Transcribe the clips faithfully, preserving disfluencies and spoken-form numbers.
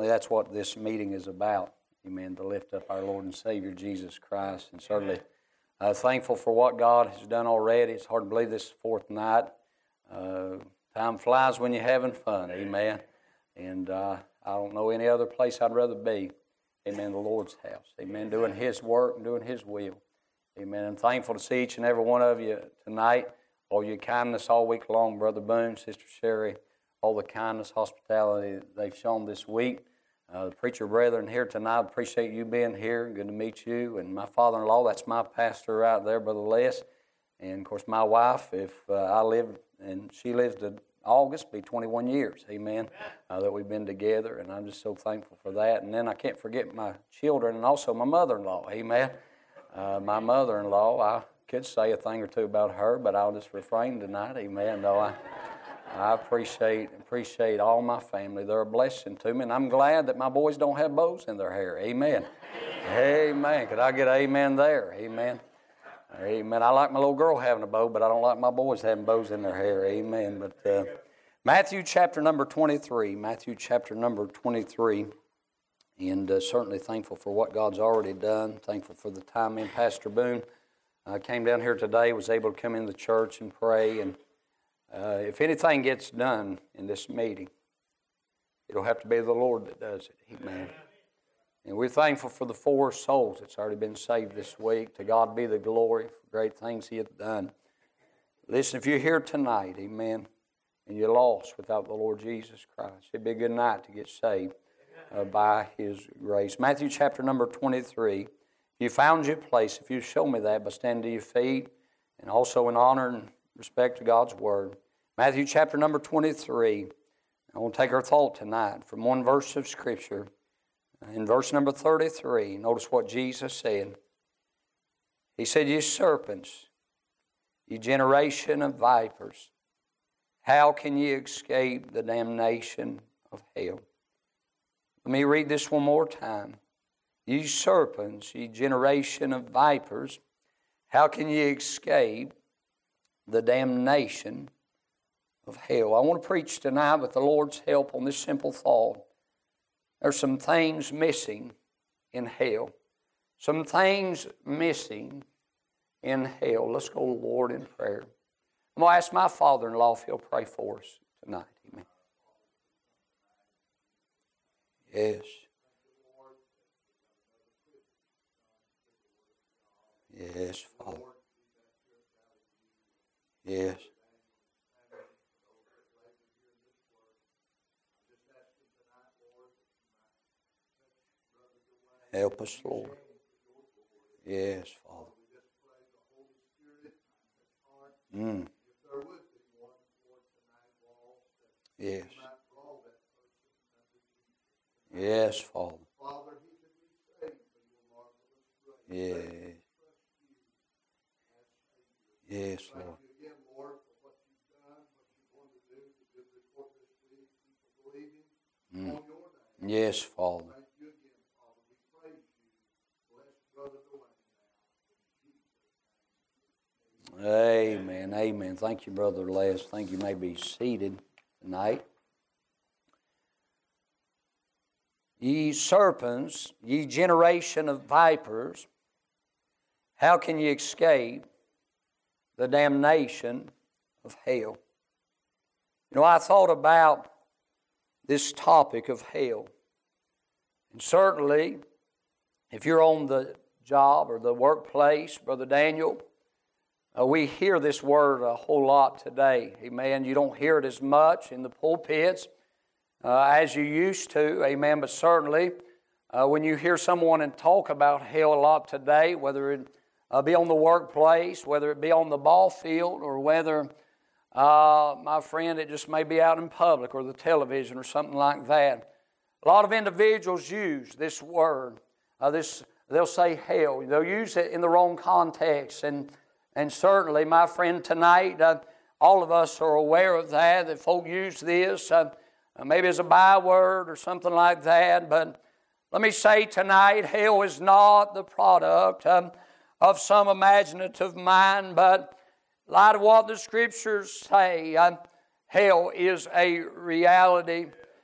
certainly that's what this meeting is about. Amen. To lift up our Lord and Savior Jesus Christ. And certainly uh, thankful for what God has done already. It's hard to believe this is the fourth night. Uh, time flies when you're having fun. Amen. And uh, I don't know any other place I'd rather be. Amen. The Lord's house. Amen. Doing His work and doing His will. Amen. I'm thankful to see each and every one of you tonight. All your kindness all week long, Brother Boone, Sister Sherry, all the kindness, hospitality they've shown this week. Uh, the preacher brethren here tonight, appreciate you being here. Good to meet you. And my father-in-law, that's my pastor right there, Brother Les. And, of course, my wife, if uh, I live, and she lives to August, be twenty-one years, amen, uh, that we've been together. And I'm just so thankful for that. And then I can't forget my children and also my mother-in-law, amen. Uh, my mother-in-law, I could say a thing or two about her, but I'll just refrain tonight, amen. No, I... I appreciate appreciate all my family. They're a blessing to me, and I'm glad that my boys don't have bows in their hair. Amen. Amen. Could I get an amen there? Amen. Amen. I like my little girl having a bow, but I don't like my boys having bows in their hair. Amen. But uh, Matthew chapter number twenty-three. Matthew chapter number twenty-three. And uh, certainly thankful for what God's already done. Thankful for the time in Pastor Boone. I came down here today, was able to come in the church and pray, and Uh, if anything gets done in this meeting, it'll have to be the Lord that does it. Amen. And we're thankful for the four souls that's already been saved this week. To God be the glory for great things He hath done. Listen, if you're here tonight, amen, and you're lost without the Lord Jesus Christ, it'd be a good night to get saved uh, by His grace. Matthew chapter number twenty-three. If you found your place, if you show me that by standing to your feet, and also in honor and respect to God's Word. Matthew chapter number twenty-three. I want to take our thought tonight from one verse of Scripture. In verse number thirty-three, notice what Jesus said. He said, "Ye serpents, ye generation of vipers, how can ye escape the damnation of hell?" Let me read this one more time. "Ye serpents, ye generation of vipers, how can ye escape the damnation of hell?" I want to preach tonight with the Lord's help on this simple thought. There's some things missing in hell. Some things missing in hell. Let's go to the Lord in prayer. I'm going to ask my father-in-law if he'll pray for us tonight. Amen. Yes. Yes, Father. Yes. Help us, Lord. Yes, Father. Mm. Yes. Yes, Father. Yes. Yes, Lord. Mm. Yes, Father. Amen. Amen. Thank you, Brother Les. Thank you. You may be seated tonight. Ye serpents, ye generation of vipers, how can ye escape the damnation of hell? You know, I thought about this topic of hell. And certainly, if you're on the job or the workplace, Brother Daniel, uh, we hear this word a whole lot today. Amen. You don't hear it as much in the pulpits uh, as you used to. Amen. But certainly, uh, when you hear someone and talk about hell a lot today, whether it uh, be on the workplace, whether it be on the ball field, or whether Uh, my friend, it just may be out in public or the television or something like that. A lot of individuals use this word. Uh, this they'll say hell. They'll use it in the wrong context. And, and certainly, my friend, tonight, uh, all of us are aware of that, that folk use this uh, maybe as a byword or something like that. But let me say tonight, hell is not the product um, of some imaginative mind, but in light of what the Scriptures say, uh, hell is a reality.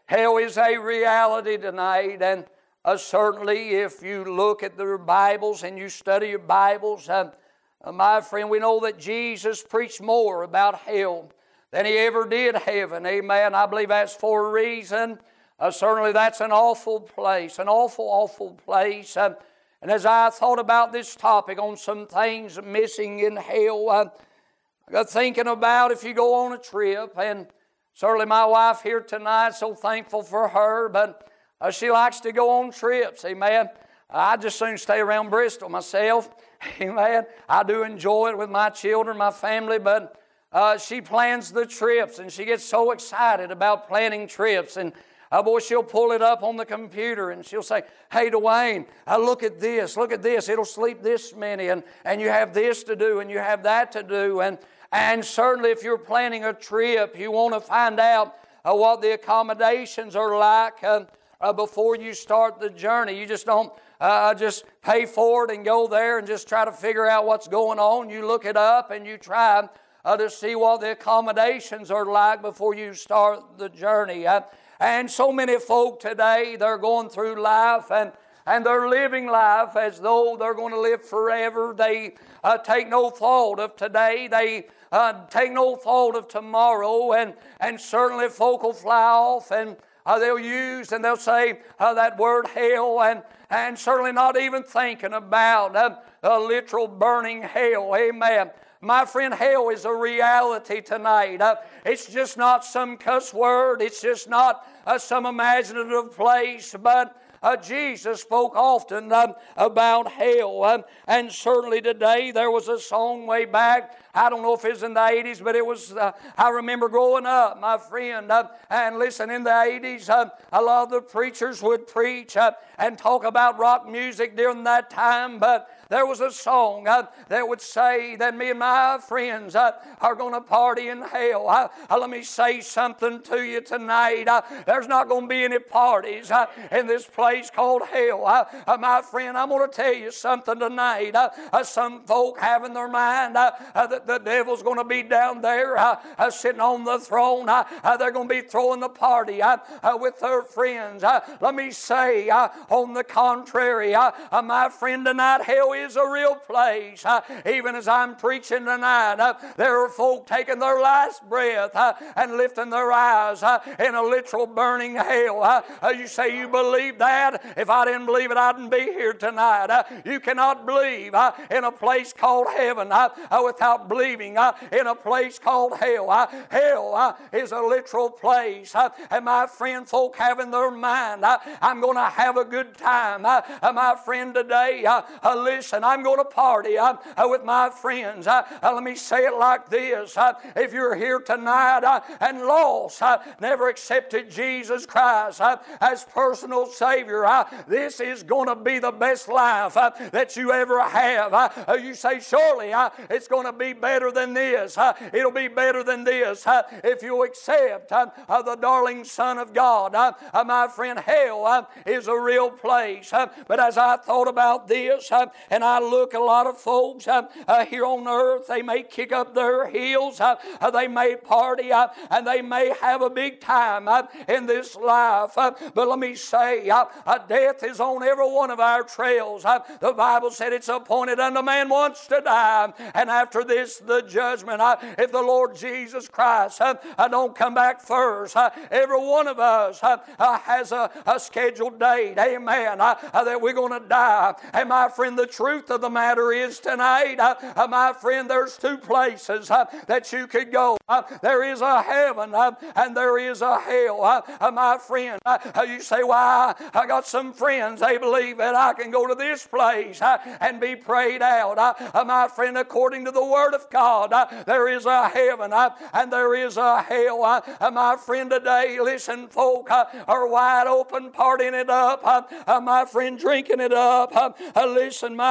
hell is a reality tonight, and uh, certainly if you look at the Bibles and you study your Bibles, uh, uh, my friend, we know that Jesus preached more about hell than He ever did heaven. Amen. I believe that's for a reason. Uh, certainly that's an awful place, an awful, awful place. Uh, and as I thought about this topic on some things missing in hell, uh, I got thinking about if you go on a trip, and certainly my wife here tonight, so thankful for her, but uh, she likes to go on trips, amen. I just soon stay around Bristol myself, amen. I do enjoy it with my children, my family, but uh, she plans the trips, and she gets so excited about planning trips, and Uh, boy, she'll pull it up on the computer and she'll say, hey, Dwayne, uh, look at this, look at this. It'll sleep this many, and, and you have this to do and you have that to do. And, and certainly if you're planning a trip, you want to find out uh, what the accommodations are like uh, uh, before you start the journey. You just don't uh, just pay for it and go there and just try to figure out what's going on. You look it up and you try uh, to see what the accommodations are like before you start the journey. Uh, And so many folk today, they're going through life and, and they're living life as though they're going to live forever. They uh, take no thought of today. They uh, take no thought of tomorrow. And, and certainly folk will fly off and uh, they'll use and they'll say uh, that word hell, and, and certainly not even thinking about uh, a literal burning hell. Amen. My friend, hell is a reality tonight. Uh, it's just not some cuss word. It's just not uh, some imaginative place. But uh, Jesus spoke often uh, about hell. Uh, and certainly today there was a song way back. I don't know if it was in the eighties, but it was, uh, I remember growing up, my friend. Uh, and listen, in the eighties, uh, a lot of the preachers would preach uh, and talk about rock music during that time. But there was a song uh, that would say that me and my friends uh, are going to party in hell. Uh, uh, let me say something to you tonight. Uh, there's not going to be any parties uh, in this place called hell. Uh, uh, my friend, I'm going to tell you something tonight. Uh, uh, some folk have in their mind uh, uh, that the devil's going to be down there uh, uh, sitting on the throne. Uh, uh, they're going to be throwing the party uh, uh, with their friends. Uh, let me say, uh, on the contrary, uh, uh, my friend, tonight, hell is a real place. Uh, even as I'm preaching tonight, uh, there are folk taking their last breath uh, and lifting their eyes uh, in a literal burning hell. Uh, uh, you say you believe that? If I didn't believe it, I wouldn't be here tonight. Uh, you cannot believe uh, in a place called heaven uh, uh, without believing uh, in a place called hell. Uh, hell uh, is a literal place. Uh, and my friend, folk have in their mind, uh, I'm going to have a good time. Uh, uh, my friend, today, uh, uh, listen, I'm going to party uh, uh, with my friends. Uh, uh, let me say it like this. Uh, if you're here tonight uh, and lost, uh, never accepted Jesus Christ uh, as personal Savior, uh, this is going to be the best life uh, that you ever have. Uh, uh, you say, surely uh, it's going to be better than this. Uh, it'll be better than this uh, if you accept uh, uh, the darling Son of God. Uh, uh, my friend, hell uh, is a real place. Uh, but as I thought about this, uh, and I look, a lot of folks uh, uh, here on earth, they may kick up their heels, uh, uh, they may party, uh, and they may have a big time uh, in this life. Uh, but let me say, uh, uh, death is on every one of our trails. Uh, the Bible said it's appointed unto man once to die, and after this the judgment. Uh, if the Lord Jesus Christ uh, uh, don't come back first, uh, every one of us uh, uh, has a, a scheduled date, amen, uh, uh, that we're going to die. And my friend, the truth of the matter is tonight, uh, uh, my friend, there's two places uh, that you could go. Uh, there is a heaven uh, and there is a hell. Uh, uh, my friend, uh, uh, you say, why? Well, I got some friends, they believe that I can go to this place uh, and be prayed out. Uh, uh, my friend, according to the Word of God, uh, there is a heaven uh, and there is a hell. Uh, uh, my friend, today, listen, folk uh, are wide open, partying it up. Uh, uh, my friend, drinking it up. Uh, uh, listen, my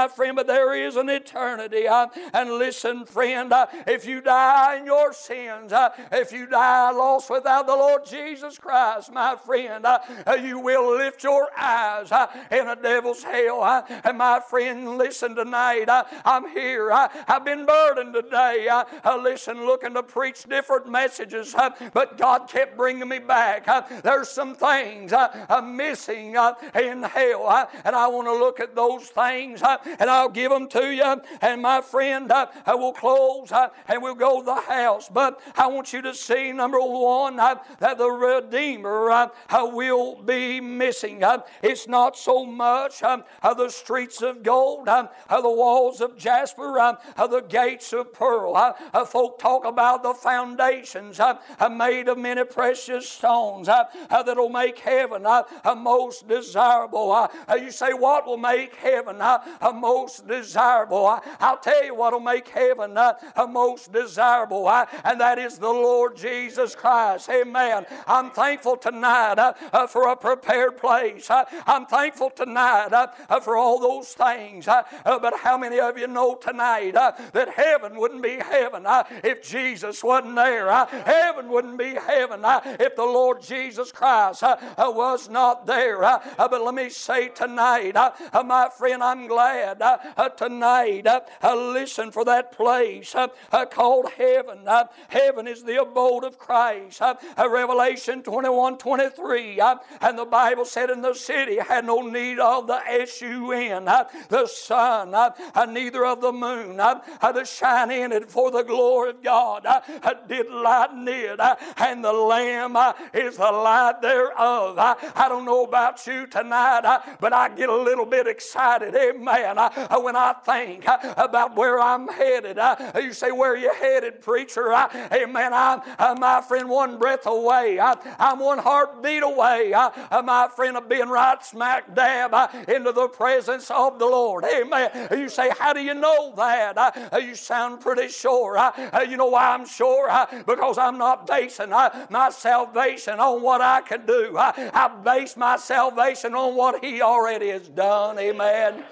my friend, but there is an eternity. Uh, and listen, friend, uh, if you die in your sins, uh, if you die lost without the Lord Jesus Christ, my friend, uh, uh, you will lift your eyes uh, in a devil's hell. Uh, and my friend, listen tonight. Uh, I'm here. Uh, I've been burdened today. Uh, uh, listen, looking to preach different messages, uh, but God kept bringing me back. Uh, there's some things uh, uh, missing uh, in hell, uh, and I want to look at those things, uh, and I'll give them to you. And my friend, uh, I will close, uh, and we'll go to the house. But I want you to see, number one, uh, that the Redeemer uh, uh, will be missing. Uh, it's not so much uh, uh, the streets of gold, uh, uh, the walls of jasper, uh, uh, the gates of pearl. Uh, uh, folk talk about the foundations uh, uh, made of many precious stones uh, uh, that'll make heaven uh, uh, most desirable. Uh, uh, you say, what will make heaven uh, uh, most desirable? Uh, I'll tell you what will make heaven uh, uh, most desirable, uh, and that is the Lord Jesus Christ. Amen. I'm thankful tonight uh, uh, for a prepared place. Uh, I'm thankful tonight uh, uh, for all those things. Uh, uh, but how many of you know tonight uh, that heaven wouldn't be heaven uh, if Jesus wasn't there? Uh, heaven wouldn't be heaven uh, if the Lord Jesus Christ uh, uh, was not there. Uh, uh, but let me say tonight, uh, uh, my friend, I'm glad uh, uh, tonight, uh, uh, listen, for that place uh, uh, called heaven. Uh, heaven is the abode of Christ. Uh, uh, Revelation twenty-one twenty-three, uh, and the Bible said, in the city had no need of the S U N, uh, the sun, uh, uh, neither of the moon, uh, uh, to shine in it, for the glory of God uh, uh, did lighten it, uh, and the Lamb uh, is the light thereof. Uh, I don't know about you tonight, uh, but I get a little bit excited, amen, uh, uh, when I think uh, about where I'm headed. Uh, you say, where are you headed, preacher? Uh, amen, I'm, uh, my friend, one breath away. Uh, I'm one heartbeat away, uh, uh, my friend, of being right smack dab uh, into the presence of the Lord. Amen. You say, how do you know that? Uh, you sound pretty sure. Uh, uh, you know why I'm sure? Uh, because I'm not basing uh, my salvation on what I can do. Uh, I base my salvation on what He already has done. Amen.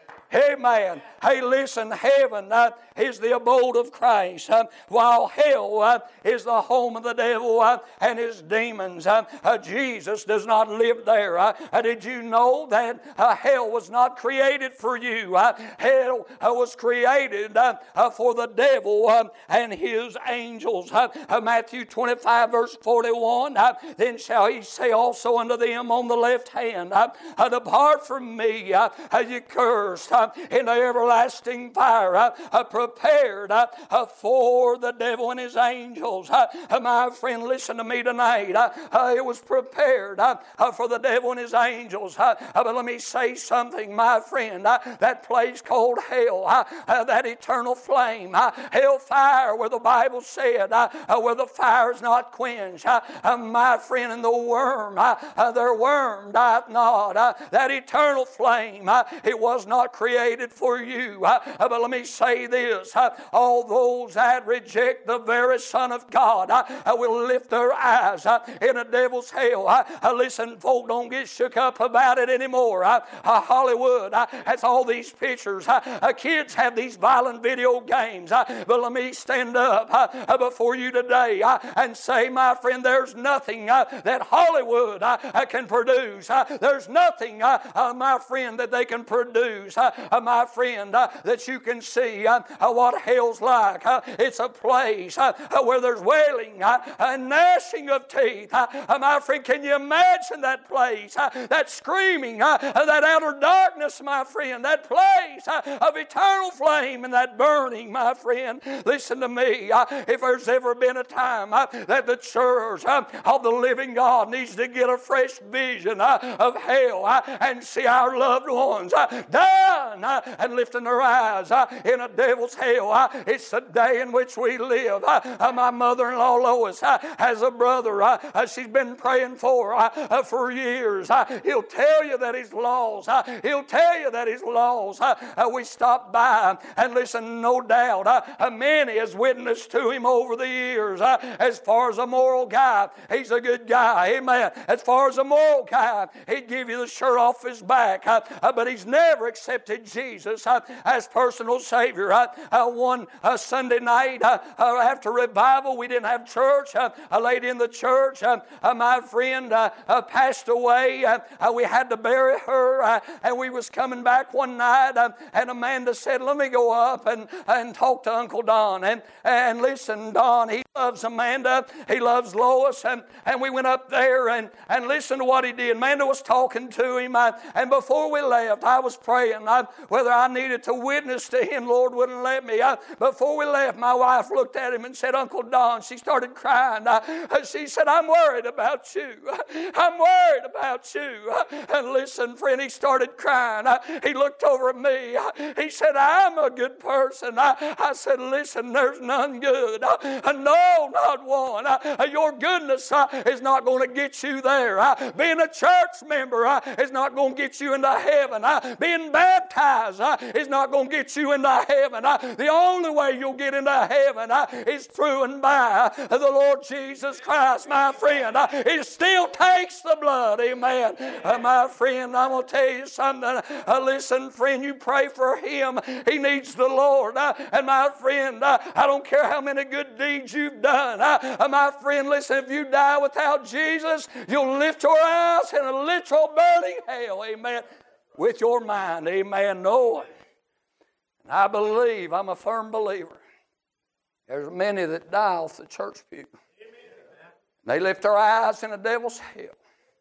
Amen. Hey, listen, heaven uh, is the abode of Christ, uh, while hell uh, is the home of the devil uh, and his demons. Uh, uh, Jesus does not live there. Uh, uh, did you know that uh, hell was not created for you? Uh, hell uh, was created uh, uh, for the devil uh, and his angels. Uh, uh, Matthew twenty-five, verse forty-one, uh, then shall He say also unto them on the left hand, uh, uh, depart from me, uh, uh, ye cursed, uh, into everlasting fire, uh, uh, prepared uh, uh, for the devil and his angels. Uh, uh, my friend, listen to me tonight. Uh, uh, it was prepared uh, uh, for the devil and his angels. Uh, uh, but let me say something, my friend. Uh, that place called hell, uh, uh, that eternal flame, uh, hellfire, where the Bible said, uh, uh, where the fire is not quenched. Uh, uh, my friend, and the worm, uh, uh, their worm dieth not. Uh, that eternal flame, uh, it was not created for you. Uh, uh, but let me say this. Uh, all those that reject the very Son of God uh, uh, will lift their eyes uh, in a devil's hell. Uh, uh, listen, folk, don't get shook up about it anymore. Uh, uh, Hollywood uh, has all these pictures. Uh, uh, kids have these violent video games. Uh, but let me stand up uh, uh, before you today uh, and say, my friend, there's nothing uh, that Hollywood uh, uh, can produce. Uh, there's nothing, uh, uh, my friend, that they can produce. Uh, uh, my friend, uh, that you can see uh, uh, what hell's like. Uh, it's a place uh, uh, where there's wailing uh, and gnashing of teeth. Uh, uh, my friend, can you imagine that place? Uh, that screaming, uh, uh, that outer darkness, my friend, that place uh, of eternal flame and that burning, my friend. Listen to me. Uh, if there's ever been a time uh, that the church uh, of the living God needs to get a fresh vision uh, of hell uh, and see our loved ones uh, dying uh, and lifting their eyes uh, in a devil's hell, uh, it's the day in which we live. Uh, uh, my mother-in-law Lois uh, has a brother uh, uh, she's been praying for uh, uh, for years. Uh, he'll tell you that he's lost. Uh, he'll tell you that he's lost. Uh, uh, we stopped by and listen, no doubt uh, uh, many has witnessed to him over the years. Uh, as far as a moral guy, he's a good guy. Amen. As far as a moral guy, he'd give you the shirt off his back. Uh, uh, but he's never accepted accepted Jesus uh, as personal Savior. Uh, uh, one uh, Sunday night uh, uh, after revival, we didn't have church. Uh, a lady in the church, uh, uh, my friend, uh, uh, passed away. Uh, uh, we had to bury her, uh, and we was coming back one night, uh, and Amanda said, let me go up and, and talk to Uncle Don. And, and listen, Don, he loves Amanda. He loves Lois. And, and we went up there and, and listened to what he did. Amanda was talking to him. Uh, and before we left, I was praying uh, whether I needed to witness to him. Lord wouldn't let me. Uh, before we left, my wife looked at him and said, Uncle Don. She started crying. Uh, she said, I'm worried about you. I'm worried about you. Uh, and listen, friend, he started crying. Uh, he looked over at me. Uh, he said, I'm a good person. I, I said, listen, there's none good. Uh, no, not one. Uh, your goodness uh, is not going to get you there. Uh, being a church member uh, is not going to get you into heaven. Uh, being baptized uh, is not going to get you into heaven. Uh, the only way you'll get into heaven uh, is through and by uh, the Lord Jesus Christ, my friend. Uh, it still takes the blood, amen. Uh, my friend, I'm going to tell you something. Uh, listen, friend, you pray for him. He needs the Lord. Uh, and my friend, uh, I don't care how many good deeds you've done. Uh, uh, my friend, listen, if you die without Jesus, you'll lift your eyes in a literal burning hell, amen, with your mind, amen. No. And I believe, I'm a firm believer, there's many that die off the church pew. They lift their eyes in the devil's hell.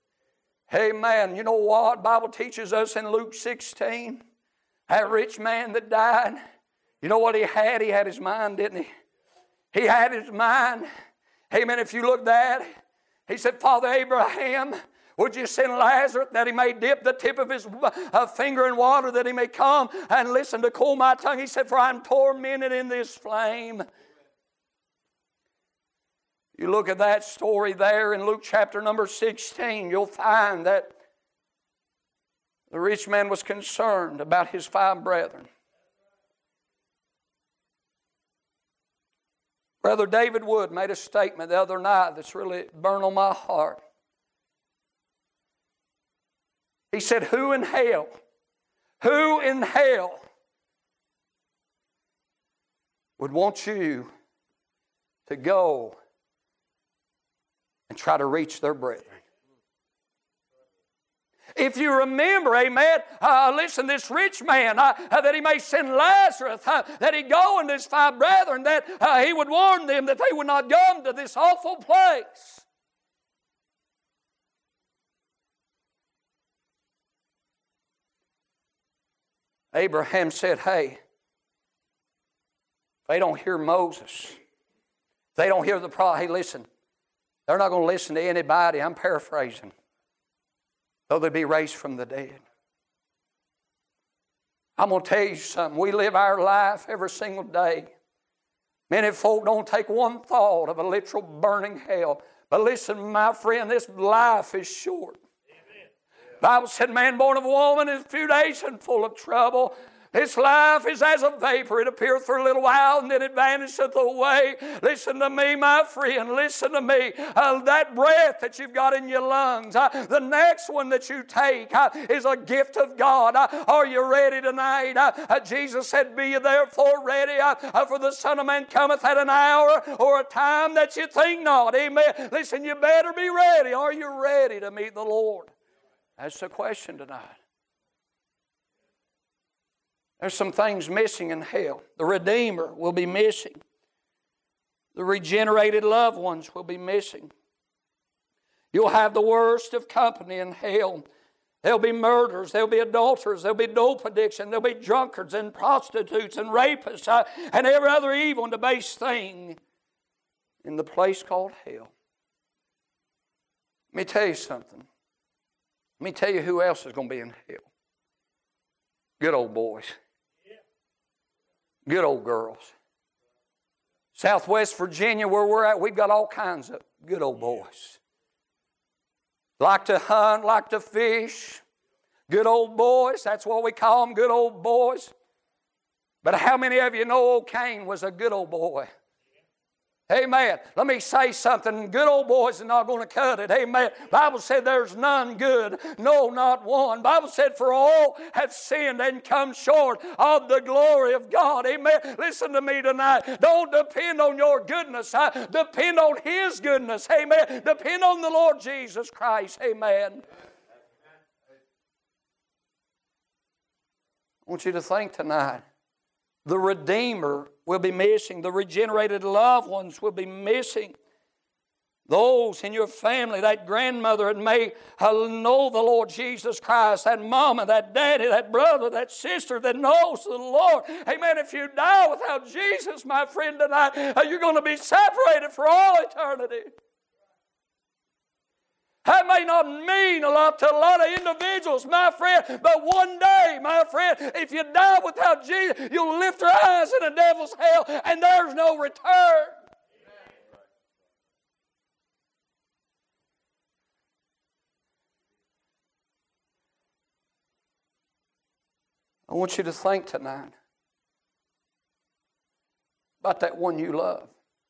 Amen. You know what? The Bible teaches us in Luke sixteen, that rich man that died, you know what he had? He had his mind, didn't he? He had his mind. Amen. If you look at that, he said, Father Abraham, would you send Lazarus that he may dip the tip of his uh, finger in water, that he may come and listen to cool my tongue? He said, for I'm tormented in this flame. You look at that story there in Luke chapter number sixteen, you'll find that the rich man was concerned about his five brethren. Brother David Wood made a statement the other night that's really burned on my heart. He said, who in hell, who in hell would want you to go and try to reach their brethren? If you remember, amen, uh, listen, this rich man, uh, uh, that he may send Lazarus, uh, that he go and his five brethren, that uh, he would warn them that they would not come to this awful place. Abraham said, hey, if they don't hear Moses, if they don't hear the prophet, hey, listen, they're not going to listen to anybody. I'm paraphrasing. Though they be raised from the dead. I'm going to tell you something. We live our life every single day. Many folk don't take one thought of a literal burning hell. But listen, my friend, this life is short. The Bible said, man born of a woman is a few days and full of trouble. This life is as a vapor. It appeareth for a little while and then it vanisheth away. Listen to me, my friend. Listen to me. Uh, that breath that you've got in your lungs, uh, the next one that you take uh, is a gift of God. Uh, are you ready tonight? Uh, uh, Jesus said, be ye therefore ready, uh, uh, for the Son of Man cometh at an hour or a time that you think not. Amen. Listen, you better be ready. Are you ready to meet the Lord? That's the question tonight. There's some things missing in hell. The Redeemer will be missing. The regenerated loved ones will be missing. You'll have the worst of company in hell. There'll be murderers, there'll be adulterers, there'll be dope addiction, there'll be drunkards and prostitutes and rapists uh, and every other evil and debased thing in the place called hell. Let me tell you something. Let me tell you who else is going to be in hell. Good old boys. Good old girls. Southwest Virginia, where we're at, we've got all kinds of good old boys. Like to hunt, like to fish. Good old boys, that's what we call them, good old boys. But how many of you know old Cain was a good old boy? Amen. Let me say something. Good old boys are not going to cut it. Amen. Bible said there's none good. No, not one. Bible said for all have sinned and come short of the glory of God. Amen. Listen to me tonight. Don't depend on your goodness. I depend on His goodness. Amen. Depend on the Lord Jesus Christ. Amen. I want you to think tonight. The Redeemer will be missing. The regenerated loved ones will be missing. Those in your family, that grandmother that may know the Lord Jesus Christ, that mama, that daddy, that brother, that sister that knows the Lord. Amen. If you die without Jesus, my friend, tonight, you're going to be separated for all eternity. That may not mean a lot to a lot of individuals, my friend, but one day, my friend, if you die without Jesus, you'll lift your eyes in the devil's hell and there's no return. I want you to think tonight about that one you love.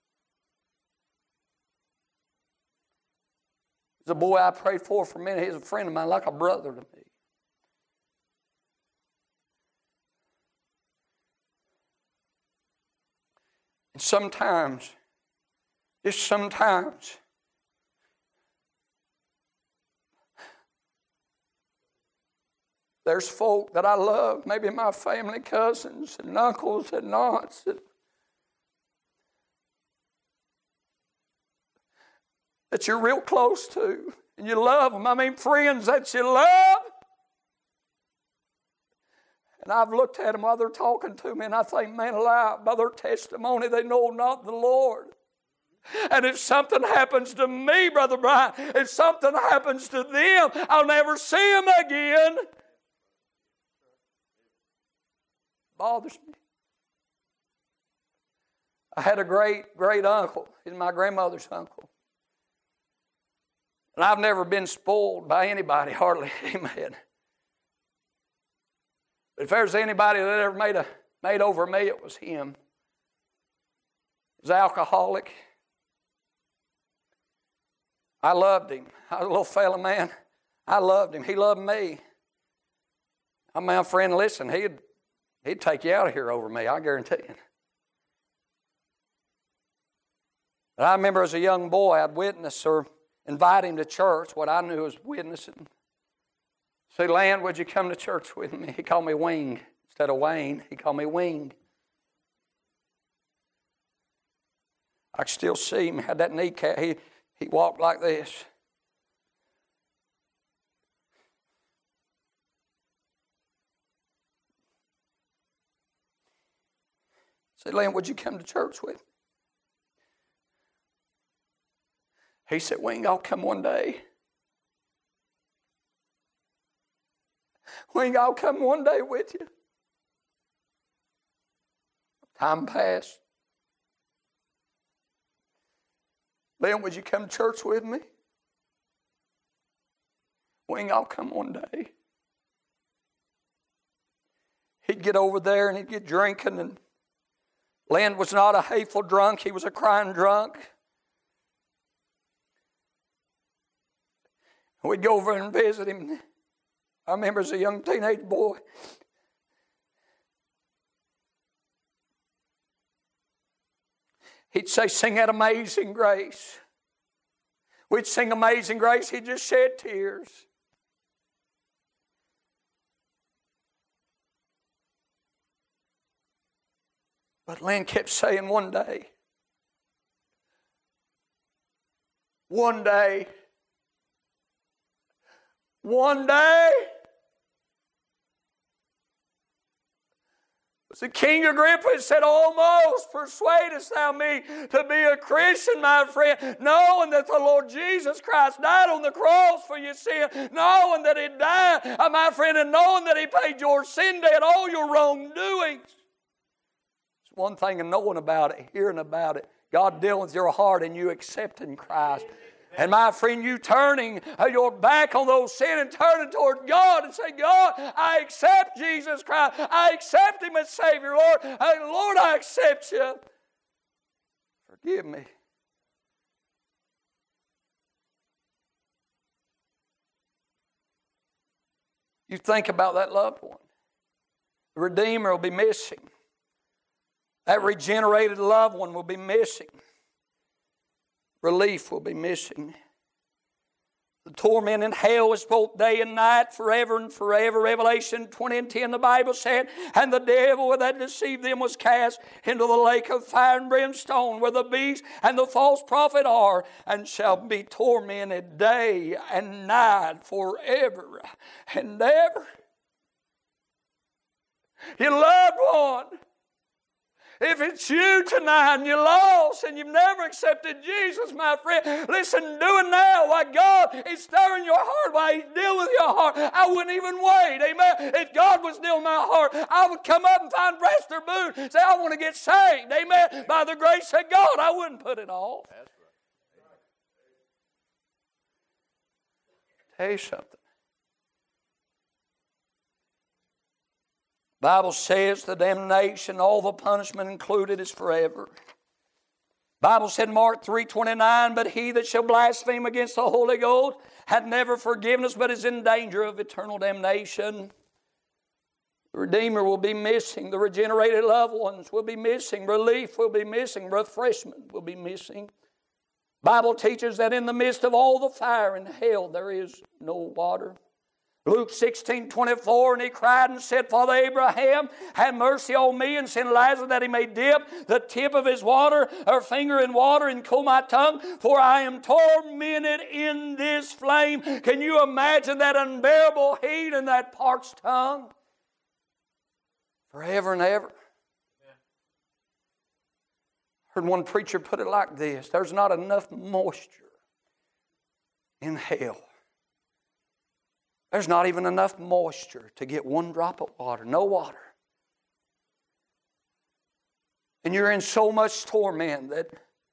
There's a boy I prayed for for a minute. He's a friend of mine, like a brother to me. And sometimes, just sometimes, there's folk that I love, maybe my family, cousins and uncles and aunts, that that you're real close to, and you love them. I mean, friends that you love. And I've looked at them while they're talking to me, and I think, man alive, by their testimony, they know not the Lord. And if something happens to me, Brother Brian, if something happens to them, I'll never see them again. Bothers me. I had a great, great uncle. He's my grandmother's uncle. And I've never been spoiled by anybody, hardly. Amen. But if there's anybody that ever made a made over me, it was him. He was an alcoholic. I loved him. I was a little fella, man. I loved him. He loved me. I mean, my friend, listen, he'd, he'd take you out of here over me, I guarantee you. But I remember as a young boy, I'd witness or invite him to church, what I knew was witnessing. Say, Land, would you come to church with me? He called me Wing instead of Wayne. He called me Wing. I could still see him. Had that kneecap. He, he walked like this. Say, Land, would you come to church with me? He said, Wing, I'll come one day. Wing, I'll come one day with you. Time passed. Lynn, would you come to church with me? Wing, I'll come one day. He'd get over there and he'd get drinking. And Lynn was not a hateful drunk. He was a crying drunk. We'd go over and visit him. I remember as a young teenage boy. He'd say, sing that Amazing Grace. We'd sing Amazing Grace. He'd just shed tears. But Lynn kept saying one day, one day, One day, the King Agrippa said, almost persuadest thou me to be a Christian, my friend, knowing that the Lord Jesus Christ died on the cross for your sin, knowing that He died, uh, my friend, and knowing that He paid your sin debt, all your wrongdoings. It's one thing in knowing about it, hearing about it, God dealing with your heart and you accepting Christ. And my friend, you turning your back on those sin and turning toward God and say, God, I accept Jesus Christ. I accept Him as Savior, Lord. Lord, I accept You. For Forgive me. You think about that loved one. The Redeemer will be missing. That regenerated loved one will be missing. Relief will be missing. The torment in hell is both day and night, forever and forever. Revelation twenty and ten, the Bible said, and the devil that deceived them was cast into the lake of fire and brimstone, where the beast and the false prophet are, and shall be tormented day and night forever and ever. Your loved one, if it's you tonight and you're lost and you've never accepted Jesus, my friend, listen, do it now while God is stirring your heart, while He's dealing with your heart. I wouldn't even wait, amen. If God was dealing with my heart, I would come up and find Brester Boone and say, I want to get saved, amen. By the grace of God, I wouldn't put it off. That's right. Tell you something. The Bible says the damnation, all the punishment included, is forever. The Bible said in Mark three twenty-nine, but he that shall blaspheme against the Holy Ghost hath never forgiveness, but is in danger of eternal damnation. The Redeemer will be missing. The regenerated loved ones will be missing. Relief will be missing. Refreshment will be missing. The Bible teaches that in the midst of all the fire in hell there is no water. Luke sixteen twenty-four, and he cried and said, Father Abraham, have mercy on me, and send Lazarus that he may dip the tip of his water, or finger in water, and cool my tongue, for I am tormented in this flame. Can you imagine that unbearable heat in that parched tongue? Forever and ever. Heard one preacher put it like this: there's not enough moisture in hell. There's not even enough moisture to get one drop of water. No water. And you're in so much torment that,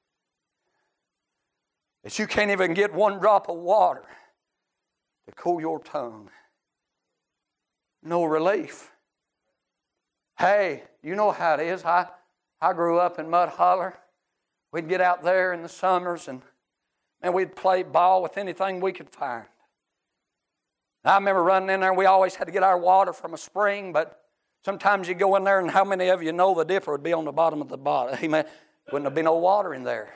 that you can't even get one drop of water to cool your tongue. No relief. Hey, you know how it is. I, I grew up in Mud Holler. We'd get out there in the summers and, and we'd play ball with anything we could find. I remember running in there, and we always had to get our water from a spring, but sometimes you go in there, and how many of you know the dipper would be on the bottom of the bottom? Amen. Wouldn't have been no water in there.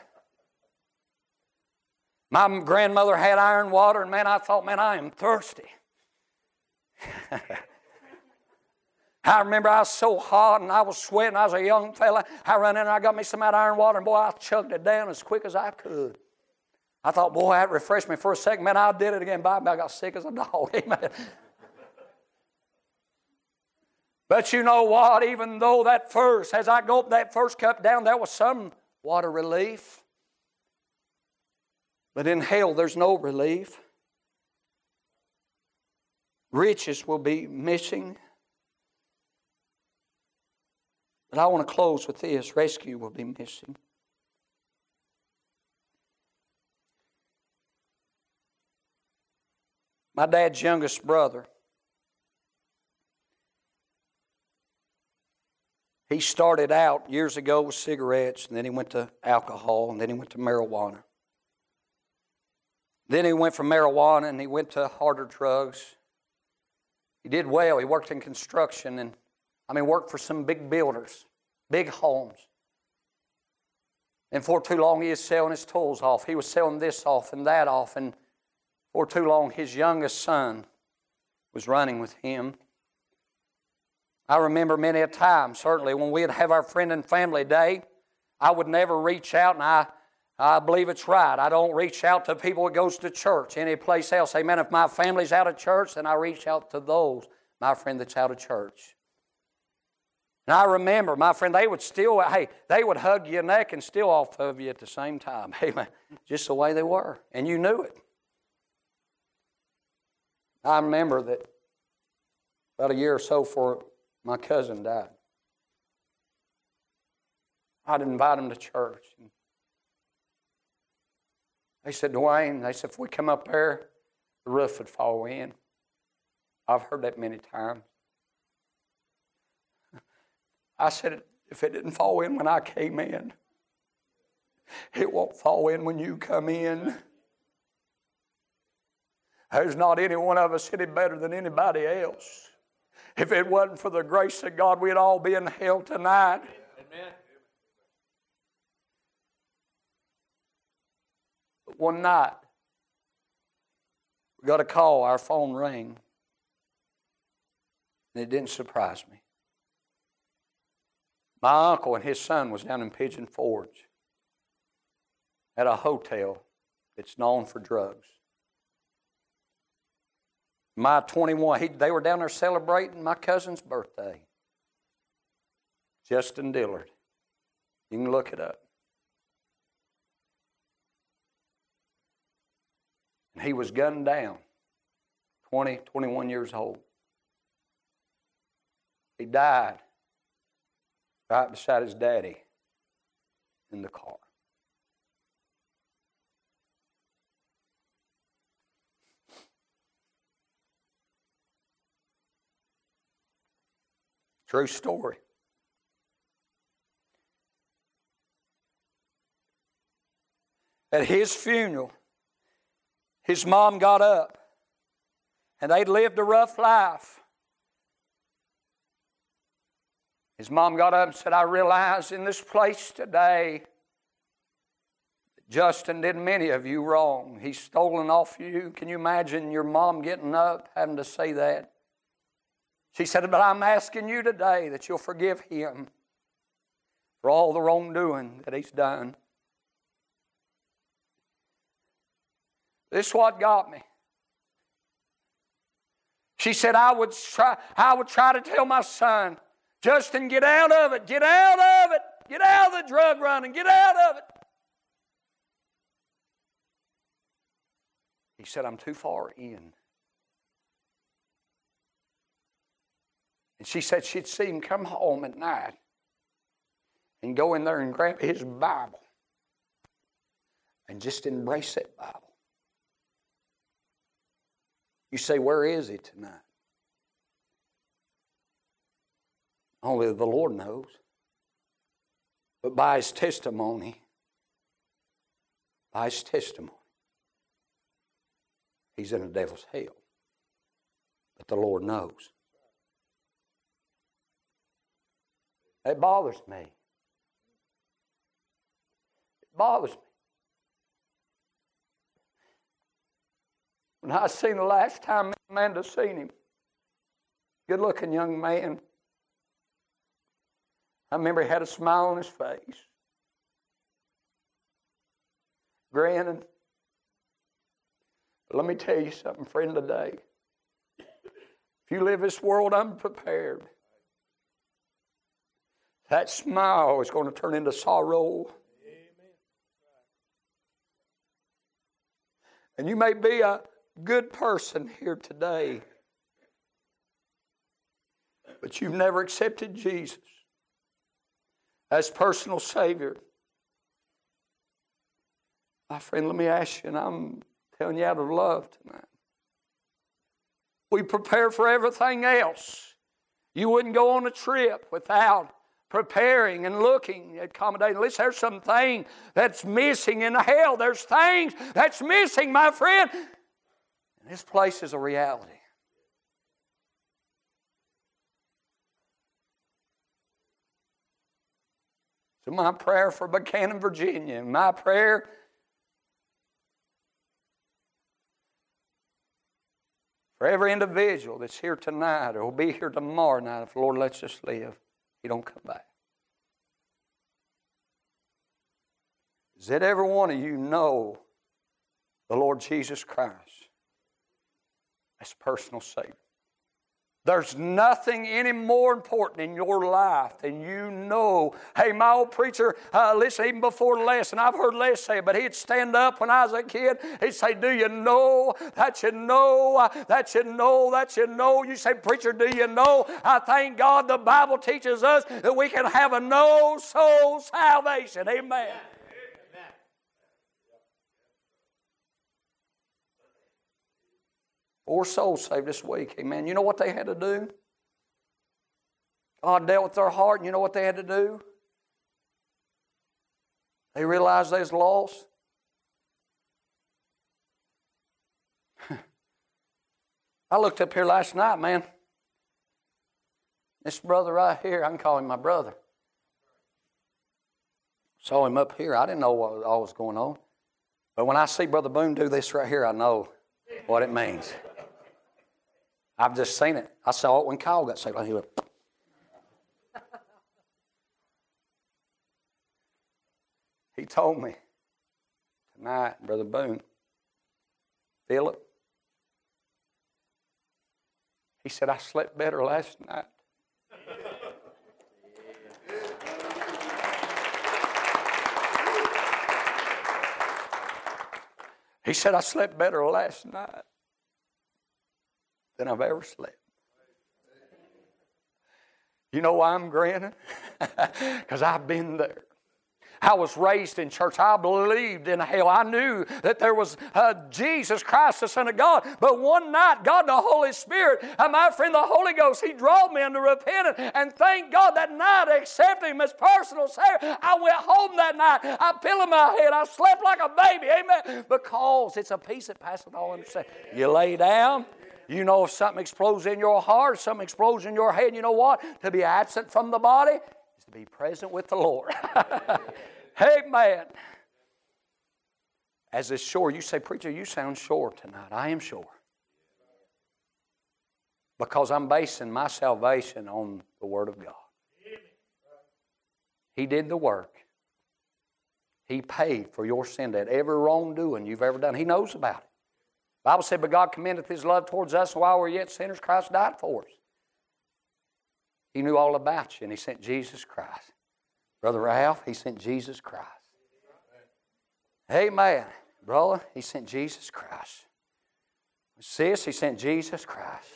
My grandmother had iron water, and man, I thought, man, I am thirsty. I remember I was so hot, and I was sweating. I was a young fella. I ran in there, I got me some of that iron water, and boy, I chugged it down as quick as I could. I thought, boy, that refreshed me for a second. Man, I did it again. Bye, I got sick as a dog. Amen. But you know what? Even though that first, as I gulped that first cup down, there was some water relief. But in hell, there's no relief. Riches will be missing. But I want to close with this. Rescue will be missing. My dad's youngest brother, he started out years ago with cigarettes, and then he went to alcohol, and then he went to marijuana. Then he went from marijuana, and he went to harder drugs. He did well. He worked in construction, and I mean, worked for some big builders, big homes. And for too long, he was selling his tools off. He was selling this off and that off, and for too long, his youngest son was running with him. I remember many a time, certainly, when we'd have our friend and family day, I would never reach out, and I, I believe it's right. I don't reach out to people that goes to church, any place else. Amen. If my family's out of church, then I reach out to those, my friend that's out of church. And I remember, my friend, they would still, hey, they would hug your neck and steal off of you at the same time. Amen. Just the way they were. And you knew it. I remember that about a year or so before my cousin died, I'd invite him to church. They said, Dwayne, they said, if we come up there, the roof would fall in. I've heard that many times. I said, if it didn't fall in when I came in, It won't fall in when you come in. There's not any one of us any better than anybody else. If it wasn't for the grace of God, we'd all be in hell tonight. Amen. But one night, we got a call, our phone rang, and it didn't surprise me. My uncle and his son was down in Pigeon Forge at a hotel that's known for drugs. My twenty-one, he, they were down there celebrating my cousin's birthday. Justin Dillard. You can look it up. And he was gunned down, twenty, twenty-one years old. He died right beside his daddy in the car. True story. At his funeral, his mom got up, and they'd lived a rough life. His mom got up and said, I realize in this place today, Justin did many of you wrong. He's stolen off you. Can you imagine your mom getting up, having to say that? She said, but I'm asking you today that you'll forgive him for all the wrongdoing that he's done. This is what got me. She said, I would try, I would try to tell my son, Justin, get out of it, get out of it, get out of the drug running, get out of it. He said, I'm too far in. And she said she'd see him come home at night and go in there and grab his Bible and just embrace that Bible. You say, where is he tonight? Only the Lord knows. But by his testimony, by his testimony, he's in the devil's hell. But the Lord knows. It bothers me. It bothers me. When I seen the last time Amanda seen him, good-looking young man, I remember he had a smile on his face, grinning. But let me tell you something, friend, today. If you live this world unprepared, that smile is going to turn into sorrow. Amen. And you may be a good person here today, but you've never accepted Jesus as personal Savior. My friend, let me ask you, and I'm telling you out of love tonight. We prepare for everything else. You wouldn't go on a trip without preparing and looking at accommodating. Listen, there's something that's missing in hell. There's things that's missing, my friend. And this place is a reality. So my prayer for Buchanan, Virginia, my prayer for every individual that's here tonight or will be here tomorrow night, if the Lord lets us live, He don't come back. Does that every one of you know the Lord Jesus Christ as personal Savior? There's nothing any more important in your life than you know. Hey, my old preacher, uh, listen, even before the lesson, I've heard Les say it, but he'd stand up when I was a kid. He'd say, do you know that you know, that you know, that you know? You say, preacher, do you know? I thank God the Bible teaches us that we can have a no-soul salvation. Amen. Four souls saved this week. Amen. You know what they had to do? God dealt with their heart, and you know what they had to do? They realized they was lost. I looked up here last night, man. This brother right here, I can call him my brother. Saw him up here. I didn't know what all was going on. But when I see Brother Boone do this right here, I know what it means. I've just seen it. I saw it when Kyle got saved. He went, he told me tonight, Brother Boone, Philip, he said, I slept better last night. He said, I slept better last night than I've ever slept. You know why I'm grinning? Because I've been there. I was raised in church. I believed in hell. I knew that there was uh, Jesus Christ, the Son of God. But one night, God the Holy Spirit, and my friend the Holy Ghost, He drove me into repentance. And thank God that night I accepted Him as personal Savior. I went home that night. I pillowed my head. I slept like a baby. Amen. Because it's a peace that passeth all understanding. You lay down. You know if something explodes in your heart, something explodes in your head, you know what? To be absent from the body is to be present with the Lord. Amen. As is sure, you say, preacher, you sound sure tonight. I am sure. Because I'm basing my salvation on the Word of God. He did the work. He paid for your sin debt. Every wrongdoing you've ever done, He knows about it. The Bible said, but God commendeth His love towards us, and while we're yet sinners, Christ died for us. He knew all about you, and He sent Jesus Christ. Brother Ralph, He sent Jesus Christ. Amen. Brother, He sent Jesus Christ. Sis, He sent Jesus Christ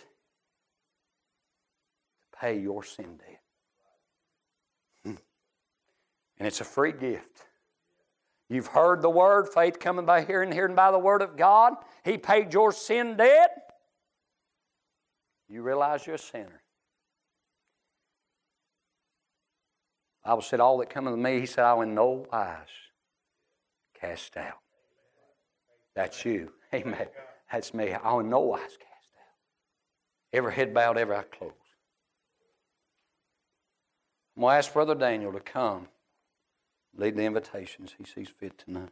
to pay your sin debt. Hmm. And it's a free gift. You've heard the Word, faith coming by hearing, hearing by the Word of God. He paid your sin debt. You realize you're a sinner. The Bible said, all that cometh to me, He said, I will in no wise cast out. That's you. Amen. That's me. I will in no wise cast out. Every head bowed, every eye closed. I'm going to ask Brother Daniel to come. Lead the invitations he sees fit tonight.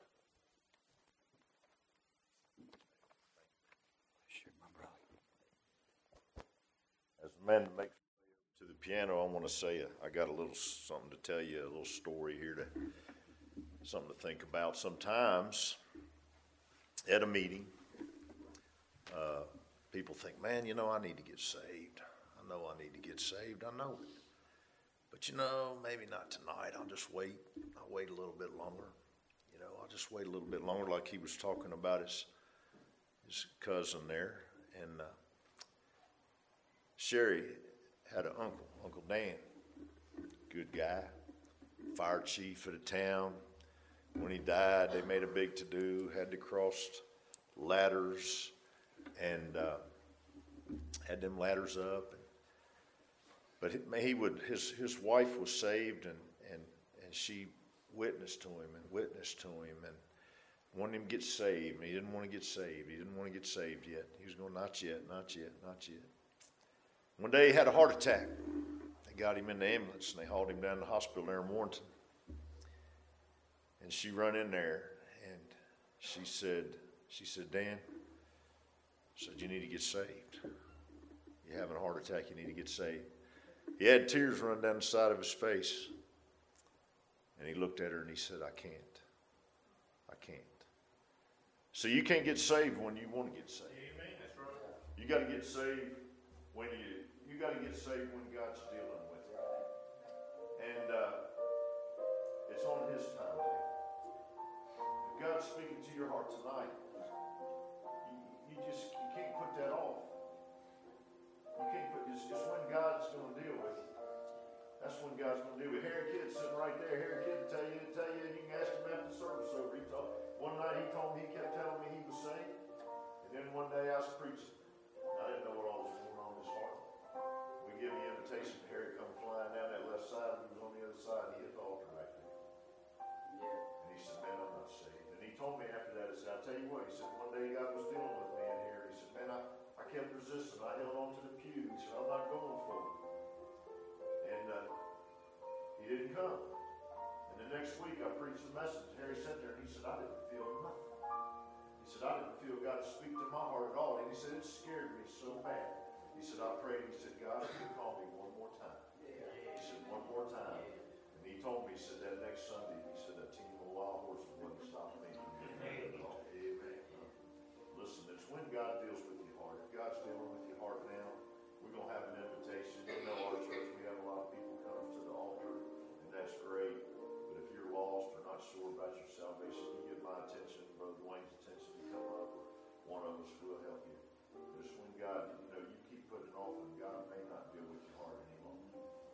As a man that makes to the piano, I want to say I got a little something to tell you, a little story here, to something to think about. Sometimes at a meeting, uh, people think, man, you know, I need to get saved. I know I need to get saved. I know it. But, you know, maybe not tonight. I'll just wait. I'll wait a little bit longer. You know, I'll just wait a little bit longer, like he was talking about his, his cousin there. And uh, Sherry had an uncle, Uncle Dan, good guy, fire chief of the town. When he died, they made a big to-do, had to cross ladders and uh, had them ladders up. But he would, his, his wife was saved, and, and, and she witnessed to him and witnessed to him and wanted him to get saved. And he didn't want to get saved. He didn't want to get saved yet. He was going, not yet, not yet, not yet. One day he had a heart attack. They got him in the ambulance, and they hauled him down to the hospital there in Warrenton. And she run in there, and she said, she said, Dan, said, you need to get saved. You're having a heart attack, you need to get saved. He had tears run down the side of his face. And he looked at her and he said, I can't. I can't. So you can't get saved when you want to get saved. Amen. That's right. You got to get saved when you, you got to get saved when God's dealing with you. And uh, it's on His timetable. If God's speaking to your heart tonight, you, you just you can't put that off. You can't put it's just when God's going to deal with you. That's when God's going to deal with you. Harry Kidd sitting right there. Harry Kidd will tell you, tell you, you can ask him after the service over. He told, one night he told me, he kept telling me he was saved. And then one day I was preaching. I didn't know what all was going on in his heart. We give the invitation. Harry come flying down that left side. He was on the other side. He hit the altar right there. Yeah. tell you what, he said, one day God was dealing with me in here. He said, man, I, I kept resisting. I held on to the pew. He said, I'm not going for it. And uh, he didn't come. And the next week I preached a message. Harry sat there and he said, I didn't feel nothing. He said, I didn't feel God speak to my heart at all. And he said, it scared me so bad. He said, I prayed. He said, God, if you call me one more time. He said, one more time. And he told me, he said, that next Sunday, he said, that team of wild horses wouldn't stop me. Amen. Amen. Listen, it's when God deals with your heart. If God's dealing with your heart now, we're going to have an invitation. You know our church, we have a lot of people come to the altar, and that's great. But if you're lost or not sure about your salvation, you get my attention, Brother Dwayne's attention to come up. One of us will help you. There's